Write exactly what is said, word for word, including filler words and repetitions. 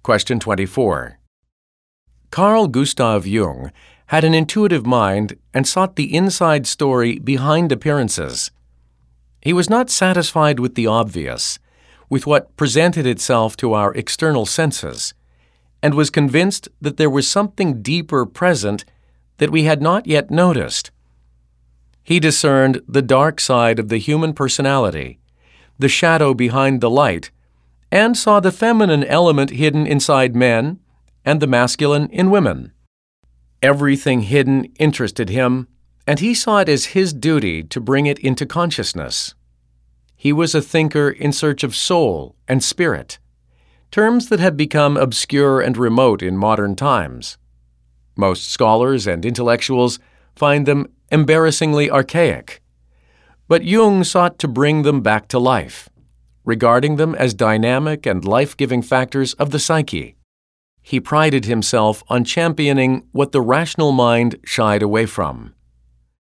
Question twenty-four. Carl Gustav Jung had an intuitive mind and sought the inside story behind appearances. He was not satisfied with the obvious, with what presented itself to our external senses, and was convinced that there was something deeper present that we had not yet noticed. He discerned the dark side of the human personality, the shadow behind the light, and saw the feminine element hidden inside men and the masculine in women. Everything hidden interested him, and he saw it as his duty to bring it into consciousness. He was a thinker in search of soul and spirit, terms that have become obscure and remote in modern times. Most scholars and intellectuals find them embarrassingly archaic. But Jung sought to bring them back to life, regarding them as dynamic and life-giving factors of the psyche. He prided himself on championing what the rational mind shied away from.